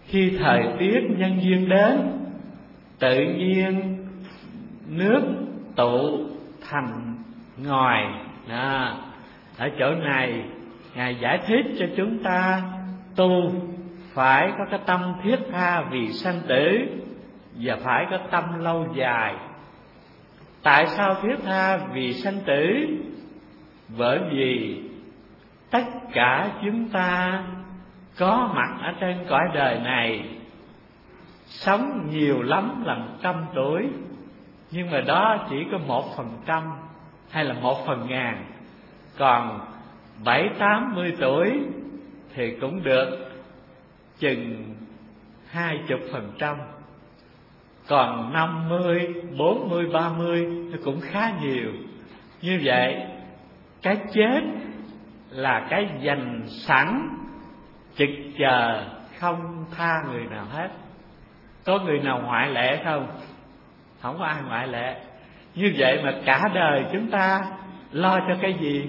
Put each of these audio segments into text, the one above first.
Khi thời tiết nhân duyên đến, tự nhiên nước tụ thành ngòi. Ở chỗ này Ngài giải thích cho chúng ta tu phải có cái tâm thiết tha vì sanh tử, và phải có tâm lâu dài. Tại sao thiết tha vì sanh tử? Bởi vì tất cả chúng ta có mặt ở trên cõi đời này, sống nhiều lắm là 100 tuổi, nhưng mà đó chỉ có 1% hay là 1/1000. Còn 70-80 tuổi thì cũng được chừng 20%. Còn 50, 40, 30 nó cũng khá nhiều. Như vậy cái chết là cái dành sẵn, trực chờ không tha người nào hết. Có người nào ngoại lệ không? Không có ai ngoại lệ. Như vậy mà cả đời chúng ta lo cho cái gì?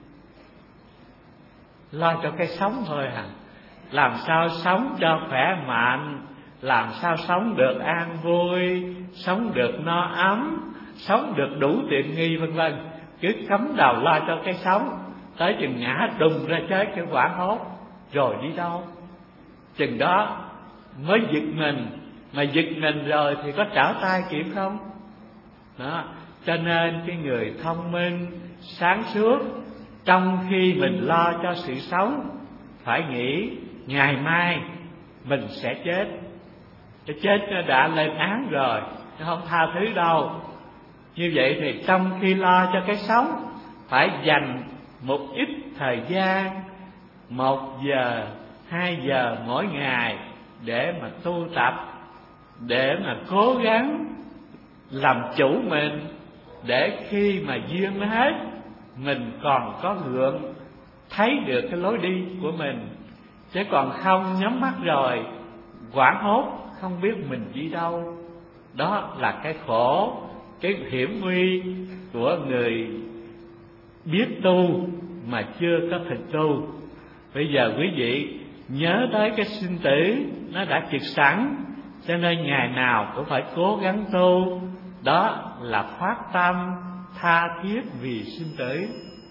Lo cho cái sống thôi à. Làm sao sống cho khỏe mạnh, làm sao sống được an vui, sống được no ấm, sống được đủ tiện nghi vân vân. Cứ cắm đầu lo cho cái sống, tới chừng ngã đùng ra chết cái hoảng hốt, rồi đi đâu? Chừng đó mới giật mình. Mà giật mình rồi thì có trở tay kịp không? Đó. Cho nên cái người thông minh, sáng suốt, trong khi mình lo cho sự sống, phải nghĩ ngày mai mình sẽ chết. Cái chết nó đã lên án rồi, nó không tha thứ đâu. Như vậy thì trong khi lo cho cái sống, phải dành một ít thời gian, 1 giờ, 2 giờ mỗi ngày để mà tu tập, để mà cố gắng làm chủ mình, để khi mà duyên nó hết, mình còn có gượng thấy được cái lối đi của mình. Chứ còn không nhắm mắt rồi hoảng hốt không biết mình đi đâu. Đó là cái khổ, cái hiểm nguy của người biết tu mà chưa có thực tu. Bây giờ quý vị nhớ tới cái sinh tử nó đã trực sẵn, cho nên ngày nào cũng phải cố gắng tu. Đó là phát tâm tha thiết vì sinh tử.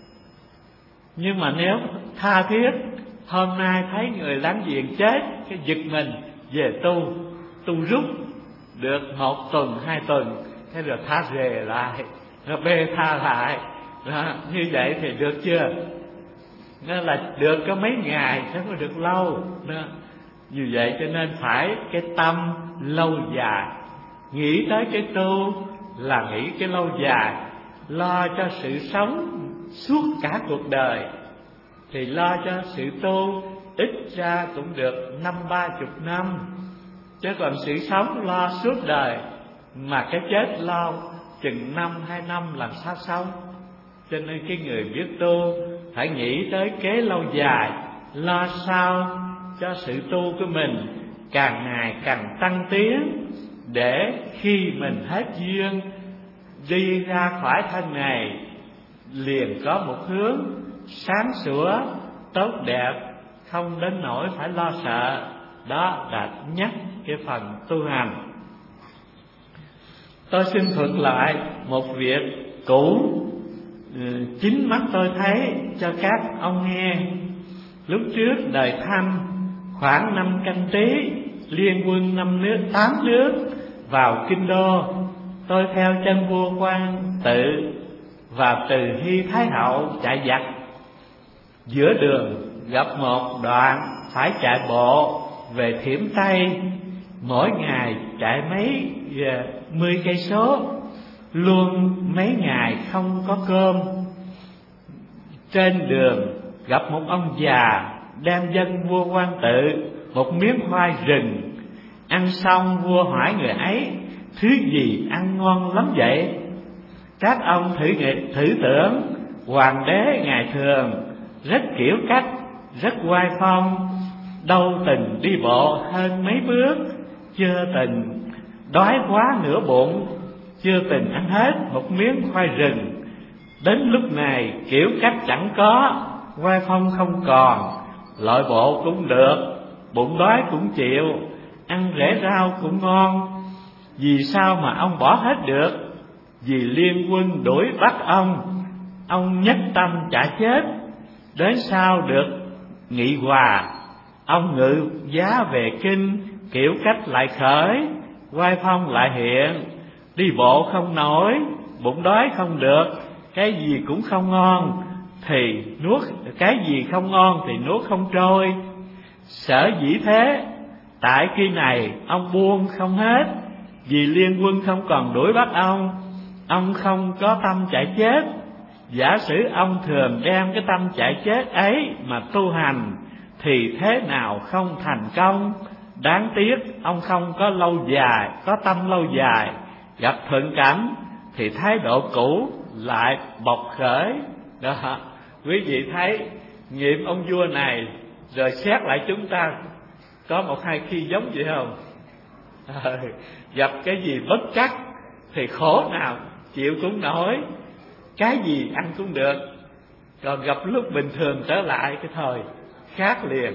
Nhưng mà nếu tha thiết, hôm nay thấy người láng giềng chết, cái giật mình về tu rút được 1 tuần 2 tuần, thế rồi tha rề lại, rồi bê tha lại. Đó, như vậy thì được chưa? Nó là được có mấy ngày, chứ không được lâu. Đó. Như vậy cho nên phải cái tâm lâu dài. Nghĩ tới cái tu là nghĩ cái lâu dài, lo cho sự sống suốt cả cuộc đời. Thì lo cho sự tu ít ra cũng được 50-30 năm. Chứ còn sự sống lo suốt đời, mà cái chết lo chừng 1-2 năm làm sao xong. Cho nên cái người biết tu phải nghĩ tới kế lâu dài, lo sao cho sự tu của mình càng ngày càng tăng tiến, để khi mình hết duyên đi ra khỏi thân này liền có một hướng sáng sủa, tốt đẹp, không đến nỗi phải lo sợ. Đó là nhắc cái phần tu hành. Tôi xin thuật lại một việc cũ, chính mắt tôi thấy cho các ông nghe. Lúc trước đời Thanh, khoảng năm Canh Tý, liên quân 8 nước vào Kinh Đô. Tôi theo chân vua Quang Tự và Từ Hy Thái Hậu chạy giặc. Giữa đường gặp một đoạn phải chạy bộ về Thiểm Tây, mỗi ngày chạy mấy 10 cây số, luôn mấy ngày không có cơm. Trên đường gặp một ông già đem dâng vua Quang Tự một miếng khoai rừng. Ăn xong vua hỏi người ấy: thứ gì ăn ngon lắm vậy? Các ông thử tưởng, hoàng đế ngày thường rất kiểu cách, rất oai phong, đâu từng đi bộ hơn mấy bước, chưa từng đói quá nửa bụng, chưa từng ăn hết một miếng khoai rừng. Đến lúc này kiểu cách chẳng có, oai phong không còn, lội bộ cũng được, bụng đói cũng chịu, ăn rễ rau cũng ngon. Vì sao mà ông bỏ hết được? Vì liên quân đuổi bắt ông nhất tâm chả chết. Đến sau được nghị hòa, ông ngự giá về kinh, kiểu cách lại khởi, oai phong lại hiện. Đi bộ không nổi, bụng đói không được, cái gì cũng không ngon thì nuốt, cái gì không ngon thì nuốt không trôi. Sở dĩ thế, tại khi này ông buông không hết, vì liên quân không còn đuổi bắt ông không có tâm chạy chết. Giả sử ông thường đem cái tâm chạy chết ấy mà tu hành thì thế nào không thành công. Đáng tiếc ông không có lâu dài, có tâm lâu dài. Gặp thuận cảnh thì thái độ cũ lại bộc khởi. Đó, quý vị thấy nghiệm ông vua này rồi xét lại chúng ta có một hai khi giống vậy không? Gặp cái gì bất trắc thì khổ nào chịu cũng nổi, cái gì ăn cũng được. Còn gặp lúc bình thường trở lại cái thời khác liền.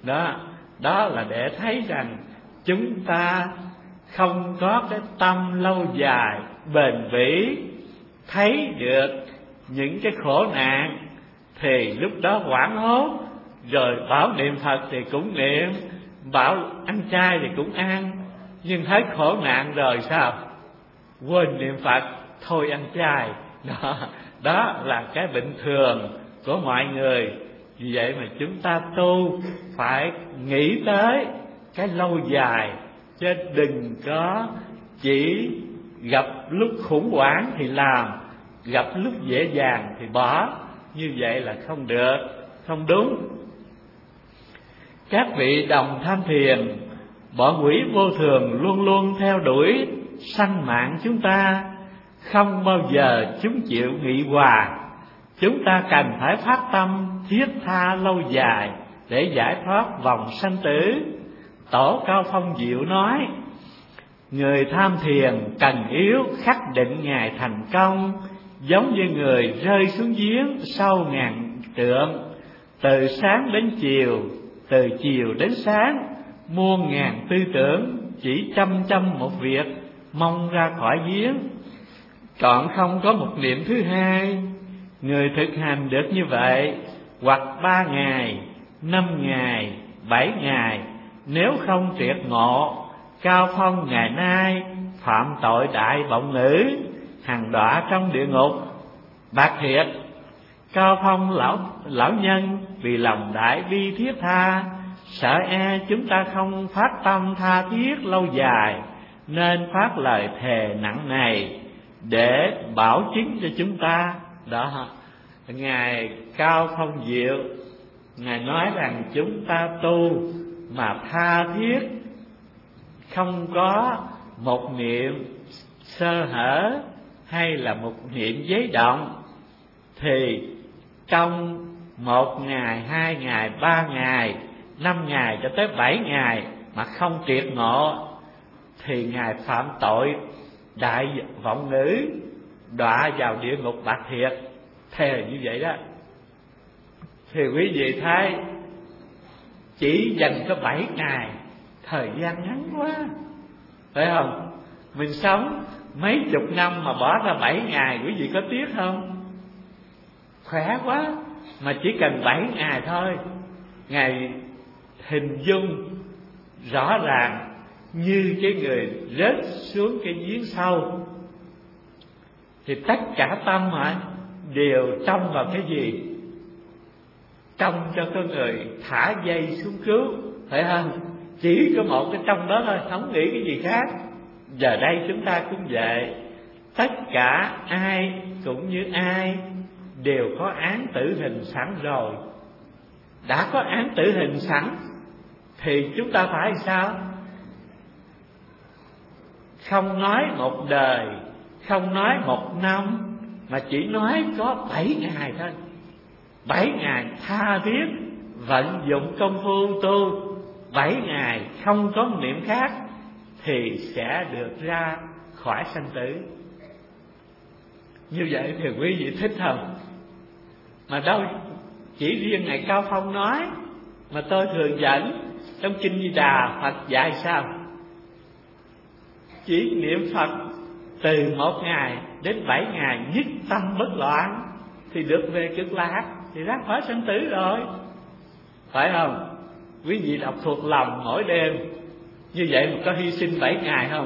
Đó là để thấy rằng chúng ta không có cái tâm lâu dài bền bỉ, thấy được những cái khổ nạn thì lúc đó hoảng hốt, rồi bảo niệm Phật thì cũng niệm, bảo ăn chay thì cũng ăn, nhưng hết khổ nạn rồi sao? Quên niệm Phật, thôi ăn chay. Đó là cái bệnh thường của mọi người. Vì vậy mà chúng ta tu phải nghĩ tới cái lâu dài, chứ đừng có chỉ gặp lúc khủng hoảng thì làm, gặp lúc dễ dàng thì bỏ. Như vậy là không được, không đúng. Các vị đồng tham thiền, bọn quỷ vô thường luôn luôn theo đuổi sanh mạng chúng ta, không bao giờ chúng chịu nghị hòa. Chúng ta cần phải phát tâm thiết tha lâu dài để giải thoát vòng sanh tử. Tổ Cao Phong Diệu nói, người tham thiền cần yếu khắc định ngày thành công, giống như người rơi xuống giếng sâu ngàn trượng. Từ sáng đến chiều, từ chiều đến sáng, muôn ngàn tư tưởng chỉ chăm một việc, mong ra khỏi giếng. Chọn không có một niệm thứ hai. Người thực hành được như vậy, hoặc 3 ngày, 5 ngày, 7 ngày, nếu không triệt ngộ, Cao Phong ngày nay phạm tội đại vọng ngữ, hằng đọa trong địa ngục. Bạc thiệt, Cao Phong lão nhân vì lòng đại bi thiết tha, sợ e chúng ta không phát tâm tha thiết lâu dài, nên phát lời thề nặng này để bảo chứng cho chúng ta. Đó, Ngài Cao Phong Diệu, Ngài nói rằng chúng ta tu mà tha thiết, không có một niệm sơ hở hay là một niệm giấy động, thì trong 1 ngày, 2 ngày, 3 ngày, 5 ngày cho tới 7 ngày mà không triệt ngộ thì Ngài phạm tội đại vọng ngữ, đọa vào địa ngục bạc thiệt. Thề như vậy đó. Thì quý vị thấy chỉ dành có 7 ngày, thời gian ngắn quá, phải không? Mình sống mấy chục năm mà bỏ ra 7 ngày, quý vị có tiếc không? Khỏe quá, mà chỉ cần 7 ngày thôi. Ngài hình dung rõ ràng như cái người rớt xuống cái giếng sâu, thì tất cả tâm hả đều trông vào cái gì? Trông cho cái người thả dây xuống cứu, phải không? Chỉ có một cái trong đó thôi, không nghĩ cái gì khác. Giờ đây chúng ta cũng vậy, tất cả ai cũng như ai đều có án tử hình sẵn rồi. Đã có án tử hình sẵn thì chúng ta phải sao? Không nói một đời, không nói một năm, mà chỉ nói có 7 ngày thôi. 7 ngày tha thiết vận dụng công phu tu, 7 ngày không có niệm khác thì sẽ được ra khỏi sanh tử. Như vậy thì quý vị thích không? Mà đâu chỉ riêng Ngài Cao Phong nói, mà tôi thường dẫn Trong Kinh Di Đà Phật dạy sao? Chỉ niệm Phật từ 1 ngày đến 7 ngày nhất tâm bất loạn thì được về Cực Lạc, thì ra khỏi sanh tử rồi, phải không? Quý vị đọc thuộc lòng mỗi đêm như vậy mà có hy sinh 7 ngày không?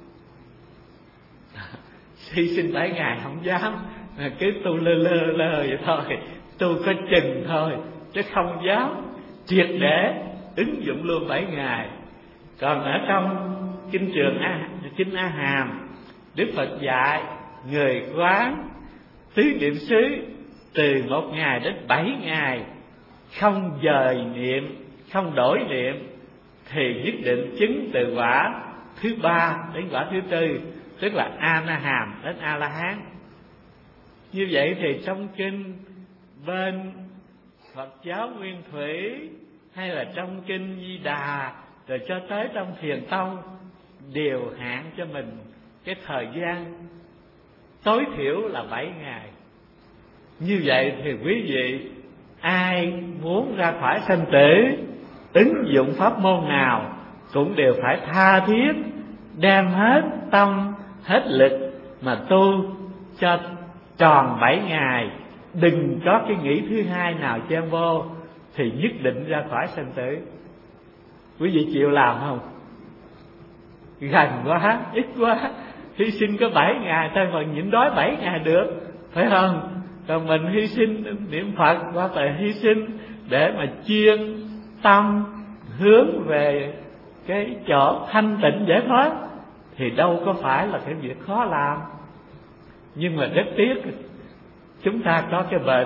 Hy sinh 7 ngày không dám, cứ tu lơ vậy thôi, tu có chừng thôi, chứ không dám triệt để ứng dụng luôn 7 ngày. Còn ở trong Kinh A Hàm, Đức Phật dạy người quán tứ niệm xứ từ 1 ngày đến 7 ngày, không dời niệm, không đổi niệm, thì nhất định chứng từ quả thứ 3 đến quả thứ 4, tức là A-na-hàm đến A-la-hán. Như vậy thì trong kinh bên Phật giáo Nguyên Thủy hay là trong kinh Di Đà, rồi cho tới trong Thiền Tông, đều hạn cho mình cái thời gian tối thiểu là 7 ngày. Như vậy thì quý vị ai muốn ra khỏi sanh tử, ứng dụng pháp môn nào cũng đều phải tha thiết đem hết tâm hết lực mà tu cho tròn 7 ngày, đừng có cái nghĩ thứ hai nào chen vô, thì nhất định ra khỏi sanh tử. Quý vị chịu làm không? Gần quá, ít quá, hy sinh có 7 ngày thôi mà nhịn đói 7 ngày được, phải không? Còn mình hy sinh niệm Phật hoặc là hy sinh để mà chuyên tâm hướng về cái chỗ thanh tịnh giải thoát, thì đâu có phải là cái việc khó làm. Nhưng mà rất tiếc chúng ta có cái bệnh,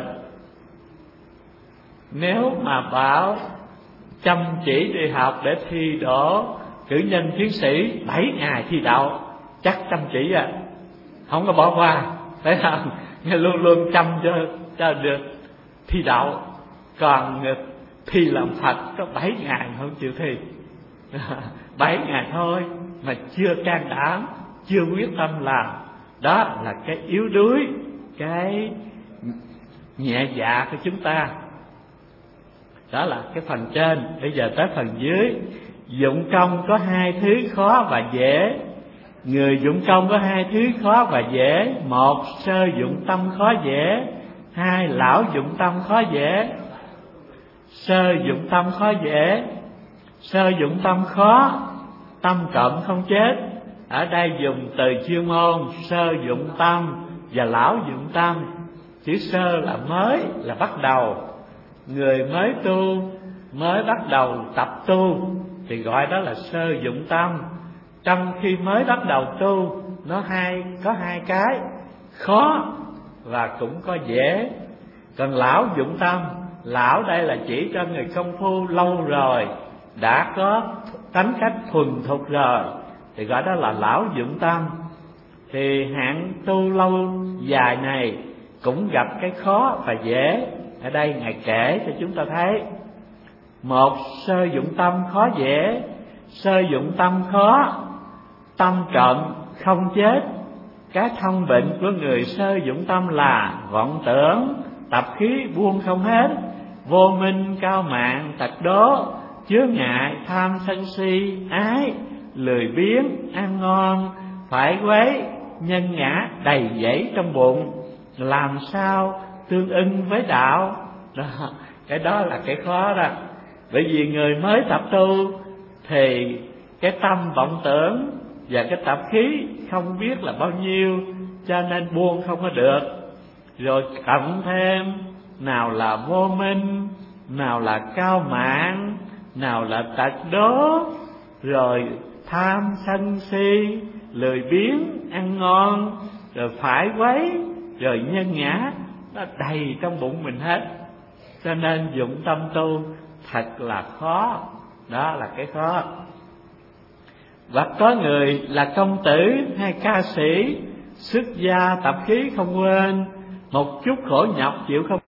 nếu mà bảo chăm chỉ đi học để thi đỗ cử nhân tiến sĩ 7 ngày thi đậu, chắc chăm chỉ không có bỏ qua, phải không? Luôn luôn chăm cho được thi đậu. Còn thi làm Phật có 7 ngày không chịu thi 7 ngày thôi mà chưa can đảm, chưa quyết tâm làm. Đó là cái yếu đuối, cái nhẹ dạ của chúng ta. Đó là cái phần trên. Bây giờ tới phần dưới. Dụng công có 2 thứ khó và dễ. Người dụng công có 2 thứ khó và dễ. 1. Sơ dụng tâm khó dễ. 2. Lão dụng tâm khó dễ. Sơ dụng tâm khó dễ. Sơ dụng tâm khó, tâm cận không chết. Ở đây dùng từ chuyên môn sơ dụng tâm và lão dụng tâm. Chữ sơ là mới, là bắt đầu. Người mới tu, mới bắt đầu tập tu thì gọi đó là sơ dụng tâm. Trong khi mới bắt đầu tu, nó có hai cái khó và cũng có dễ. Còn lão dụng tâm, lão đây là chỉ cho người công phu lâu rồi, đã có tánh cách thuần thục rồi, thì gọi đó là lão dụng tâm. Thì hạng tu lâu dài này cũng gặp cái khó và dễ. Ở đây Ngài kể cho chúng ta thấy. 1. Sơ dụng tâm khó dễ. Sơ dụng tâm khó, tâm cận không chết. Cái thông bệnh của người sơ dụng tâm là vọng tưởng, tập khí buông không hết, vô minh cao mạn tật đố, chứa ngại tham sân si ái, lười biếng ăn ngon, phải quấy, nhân ngã đầy dẫy trong bụng. Làm sao tương ưng với đạo? Đó, cái đó là cái khó đó. Bởi vì người mới tập tu thì cái tâm vọng tưởng và cái tập khí không biết là bao nhiêu, cho nên buông không có được. Rồi cộng thêm nào là vô minh, nào là cao mạn, nào là tật đố, rồi tham sân si, lười biếng ăn ngon, rồi phải quấy, rồi nhân ngã, nó đầy trong bụng mình hết. Cho nên dụng tâm tu thật là khó. Đó là cái khó. Hoặc có người là công tử hay ca sĩ, xuất gia tập khí không quên, một chút khổ nhọc chịu không